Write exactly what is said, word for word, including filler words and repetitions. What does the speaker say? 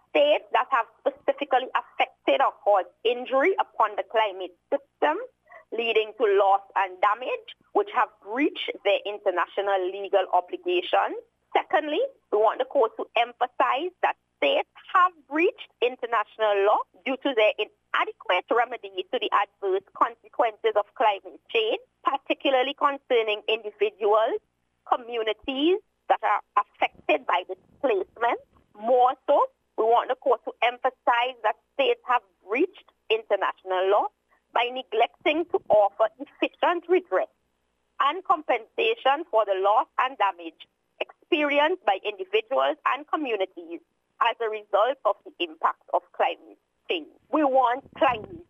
states that have specifically affected or caused injury upon the climate system, leading to loss and damage, which have breached their international legal obligations. Secondly, we want the court to emphasize that states have breached international law due to their inadequate remedies to the adverse consequences of climate change, particularly concerning individuals, communities that are affected by displacement. More so, we want the court to emphasize that states have breached international law by neglecting to offer efficient redress and compensation for the loss and damage experienced by individuals and communities as a result of the impact of climate change. We want climate